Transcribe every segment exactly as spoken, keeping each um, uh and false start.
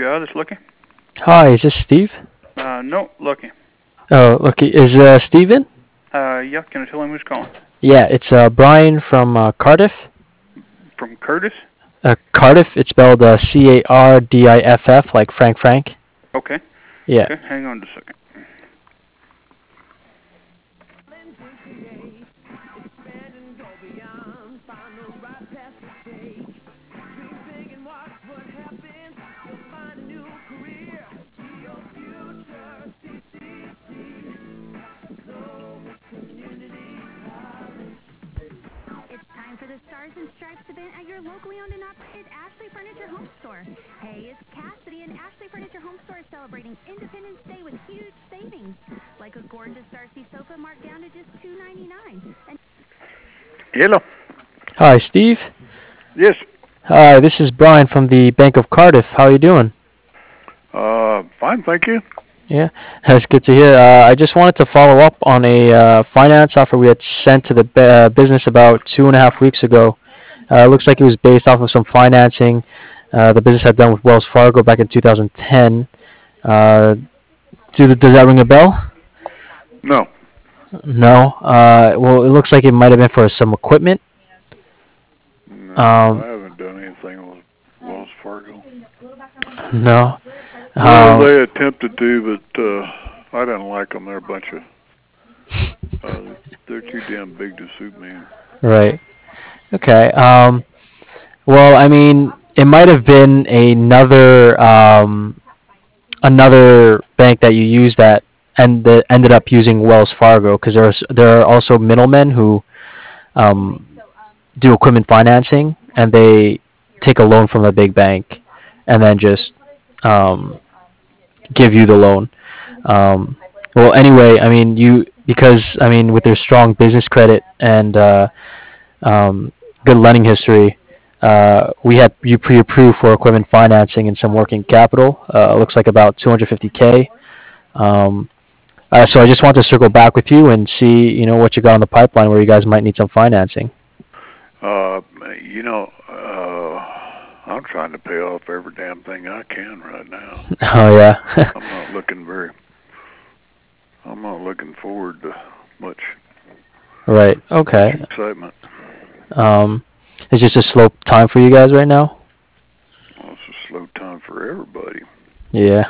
Yeah, this Lucky. Hi, is this Steve? Uh, no, Lucky. Oh, Lucky. Is uh, Steve in? Uh, yeah, can I tell him who's calling? Yeah, it's uh, Brian from uh, Cardiff. From Curtis? Uh, Cardiff, it's spelled uh, C A R D I F F, like Frank Frank. Okay. Yeah. Okay, hang on just a second. It's time for the Stars and Stripes event at your locally owned and operated Ashley Furniture Home Store. Hey, it's Cassidy, and Ashley Furniture Home Store is celebrating Independence Day with huge savings, like a gorgeous Darcy sofa marked down to just two ninety-nine. And Hello. Hi, Steve. Yes. Hi, this is Brian from the Bank of Cardiff. How are you doing? Uh, fine, thank you. Yeah, that's good to hear. Uh, I just wanted to follow up on a uh, finance offer we had sent to the bu- uh, business about two and a half weeks ago. Uh, it looks like it was based off of some financing uh, the business had done with Wells Fargo back in two thousand ten. Uh, do the, does that ring a bell? No. No. Uh, well, it looks like it might have been for some equipment. No, I Um, haven't done anything with Wells Fargo. no. Well, Um, they attempted to, but uh, I didn't like them. They're a bunch of, uh, they're too damn big to suit me. right. Okay. Um, well, I mean, it might have been another um, another bank that you used that and that ended up using Wells Fargo because there are there are also middlemen who um, do equipment financing and they take a loan from a big bank and then just um, give you the loan. Um, well, anyway, I mean you because I mean with their strong business credit and uh, um, good lending history. Uh, we had you pre-approved for equipment financing and some working capital. Uh, looks like about two hundred fifty k. Um, uh, so I just want to circle back with you and see, you know, what you got on the pipeline where you guys might need some financing. Uh, you know, uh, I'm trying to pay off every damn thing I can right now. Oh yeah. I'm not looking very, I'm not looking forward to much, Right. much Okay. excitement. Um, it's just a slow time for you guys right now. Well, it's a slow time for everybody. Yeah.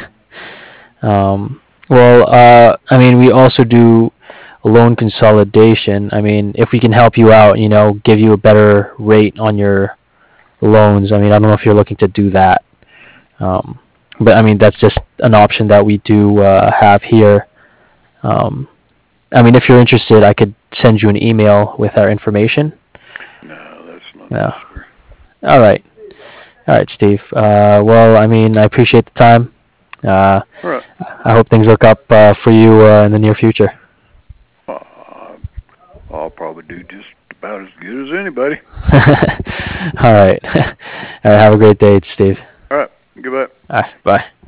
um, well, uh, I mean, we also do loan consolidation. I mean, if we can help you out, you know, give you a better rate on your loans. I mean, I don't know if you're looking to do that. Um, but I mean, that's just an option that we do uh, have here. Um, I mean, if you're interested, I could send you an email with our information. No, that's not No. necessary. All right. All right, Steve. Uh, well, I mean, I appreciate the time. Uh, All right. I hope things look up uh, for you uh, in the near future. Uh, I'll probably do just about as good as anybody. All right. All right. Have a great day, Steve. All right. Goodbye. All right. Bye.